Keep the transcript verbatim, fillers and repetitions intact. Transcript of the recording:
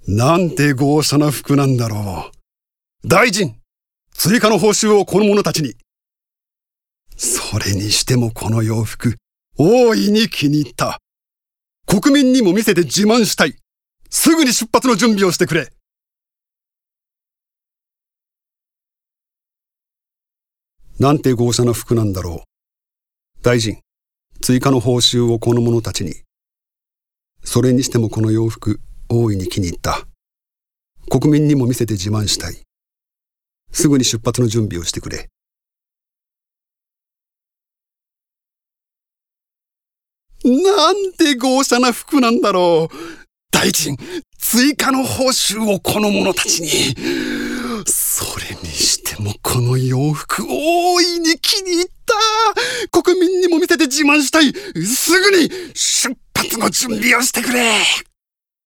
なんて豪奢な服なんだろう。大臣、追加の報酬をこの者たちに。それにしてもこの洋服、大いに気に入った。国民にも見せて自慢したい。すぐに出発の準備をしてくれ。なんて豪奢な服なんだろう。大臣、追加の報酬をこの者たちに。それにしてもこの洋服、大いに気に入った。国民にも見せて自慢したい。すぐに出発の準備をしてくれ。なんて豪奢な服なんだろう。大臣、追加の報酬をこの者たちに。それにしてもこの洋服、大いに気に入った。国民にも見せて自慢したい。すぐに出発の準備をしてくれ。